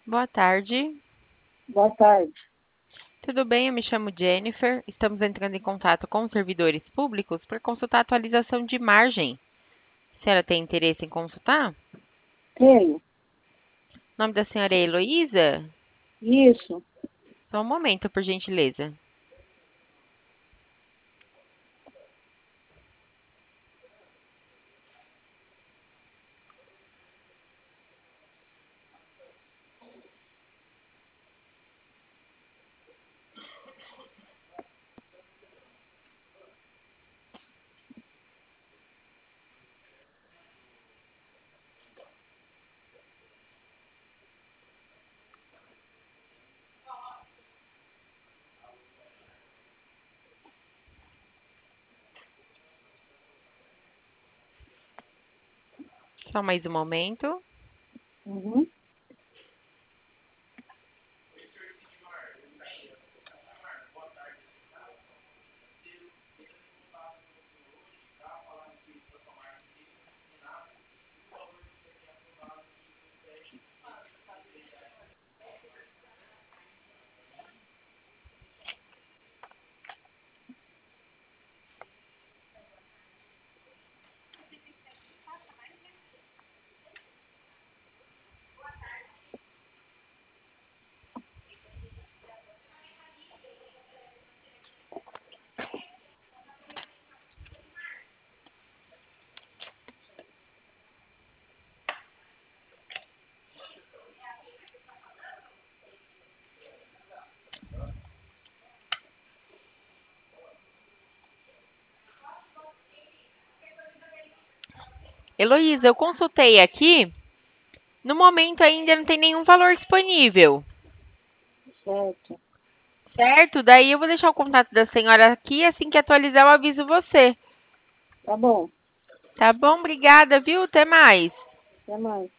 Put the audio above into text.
Boa tarde. Boa tarde. Tudo bem? Eu me chamo Jennifer. Estamos entrando em contato com os servidores públicos para consultar a atualização de margem. A senhora tem interesse em consultar? Tenho. O nome da senhora é Heloísa? Isso. Só um momento, por gentileza. Só mais um momento. Uhum. Heloísa, eu consultei aqui. No momento ainda não tem nenhum valor disponível, Certo. certo? Daí eu vou deixar o contato da senhora aqui. Assim que atualizar, eu aviso você. Tá bom. Tá bom? Obrigada, viu? Até mais. Até mais.